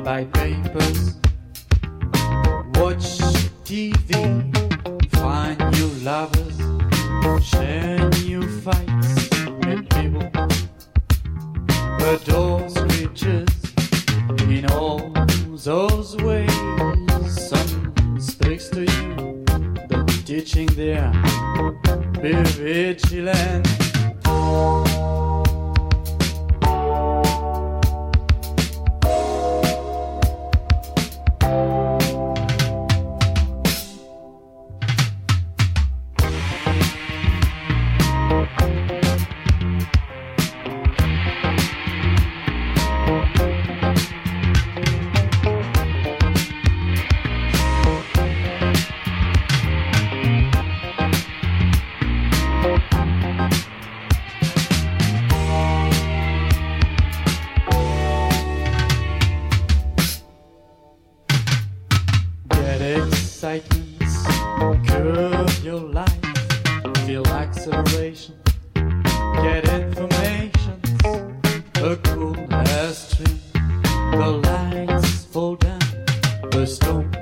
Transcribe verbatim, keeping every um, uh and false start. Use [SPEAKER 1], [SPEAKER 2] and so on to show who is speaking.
[SPEAKER 1] buy papers, watch T V, find new lovers, share new fights, meet people, adore riches in all those ways. Some speaks to you, the teaching there, be vigilant. Excitements, curve your life, feel acceleration, get information, a cool air stream, the lights fall down, the storm